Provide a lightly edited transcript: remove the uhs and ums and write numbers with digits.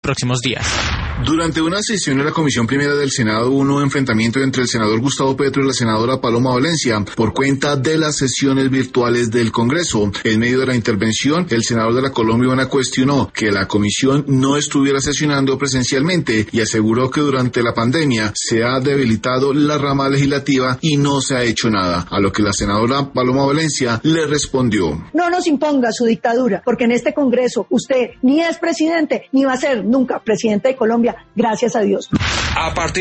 próximos días. Durante una sesión en la Comisión Primera del Senado hubo un enfrentamiento entre el senador Gustavo Petro y la senadora Paloma Valencia por cuenta de las sesiones virtuales del Congreso. En medio de la intervención, el senador de la Colombiana cuestionó que la comisión no estuviera sesionando presencialmente y aseguró que durante la pandemia se ha debilitado la rama legislativa y no se ha hecho nada, a lo que la senadora Paloma Valencia le respondió: no nos imponga su dictadura, porque en este Congreso usted ni es presidente ni va a ser nunca presidente de Colombia, gracias a Dios. A partir